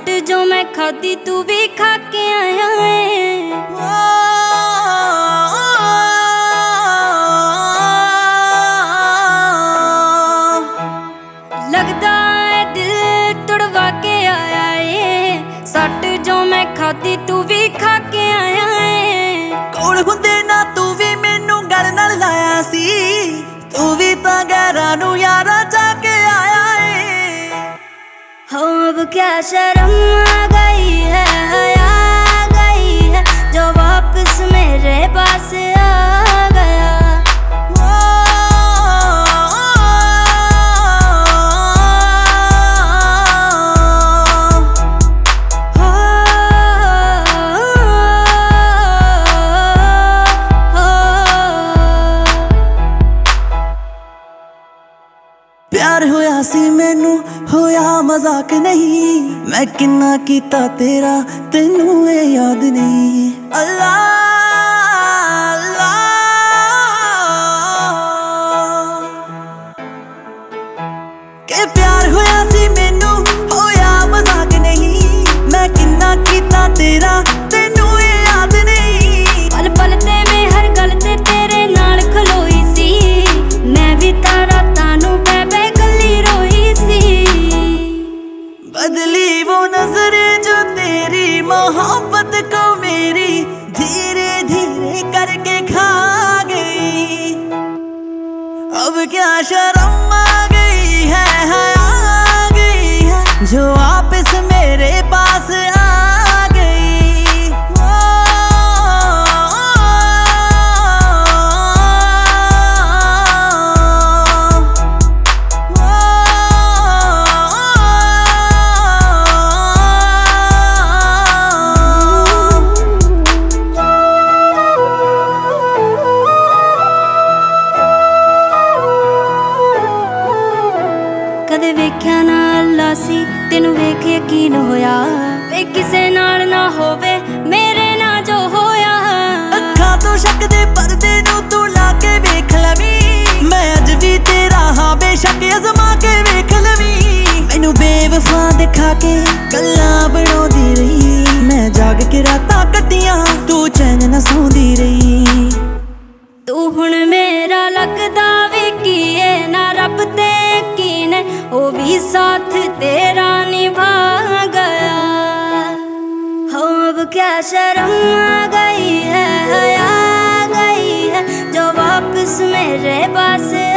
सट जो मैं खादी तू भी खा के आया है। लगदा है दिल तुड़वा के आया है, सट जो मैं खादी तू भी खा के आया है। कोल हुंदे ना तू भी मैनू गल नाल लाया सी, तू भी तां गैरां नू यारा जाके आया है। हो अब क्या शर्म आ गई है, आ गई है जो वापस मेरे पास आ गया। प्यार होया सी मैनू होया मजाक नहीं, मैं किन्ना कीता तेरा तेनू ये याद नहीं। अल्लाह अल्लाह के प्यार होया सी मैनू होया मजाक नहीं, मैं किन्ना कीता तेरा तेनू ये याद नहीं। पल पल ते मैं हर गल ते तेरे नाल खलोई सी, मैं भी तारा तानू बे गली रोई सी। बदली वो नजरें जो तेरी मोहब्बत को मेरी धीरे धीरे करके खा गई। अब क्या शर्म आ गई है, आ गई है जो वापस मेरे पास आ गई। कदे वेख्या ना अल्लाह सी तेनू वेख यकीन होया, वे किसे नाल ना होवे मेरे ना जो होया। अखां तो शक दे पर्दे नू तू ला के वेख लवी, मैं अज भी तेरा हाँ बेशक अजमा के वेख लवी। मैनू बेवफा दिखा के गल्लां बनाउंदी रही, मैं जाग के रातां कट्टियां तू चैन ना सौंदी रही। तू हुण मेरा लगदा भी की है ना रब ते यकीन है, ओ भी साथ तेरा निभा गया। हो अब क्या शर्म आ गई है, आ गई है जो वापस मेरे पास